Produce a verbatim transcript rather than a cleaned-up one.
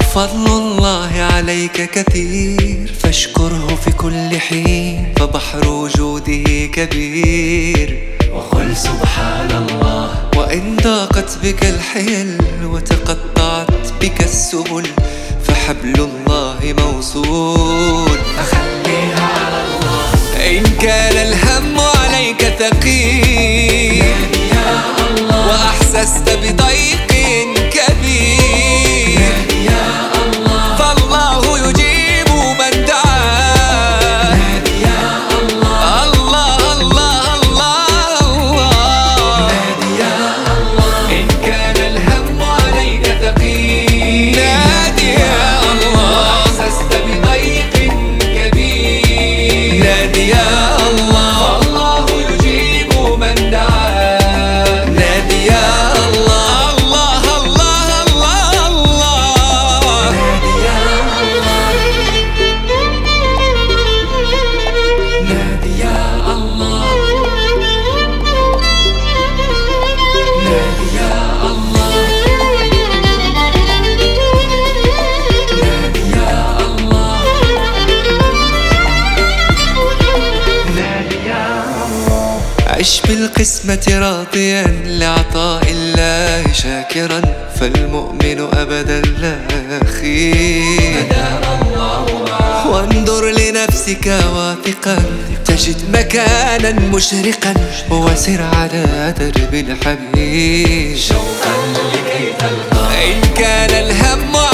فضل الله عليك كثير فاشكره في كل حين، فبحر وجوده كبير. وقل سبحان الله. وإن ضاقت بك الحيل وتقطعت بك السبل، فحبل الله موصول، فخليها على الله. إن كان الهم عليك ثقيل يا الله، وأحسست بضيق كبير يا الله، فالله يجيب من دعاه يا الله. الله الله الله الله يا الله. إن كان الهم عليك ثقيل نادي يا الله، وأحسست بضيق كبير نادي يا الله. فالله يجيب من دعاه نادي يا الله. الله الله الله الله نادي يا الله. نادي يا الله. نادي يا الله. نادي يا الله. نادي يا الله. عش بالقسمة راضيا لعطاء الله شاكرا، فالمؤمن أبدا لا يخيب. وانظر لنفسك واثقا تجد مكانا مشرقا، وسر على درب الحبيب شوقا لكي تلقى. إن كان الهم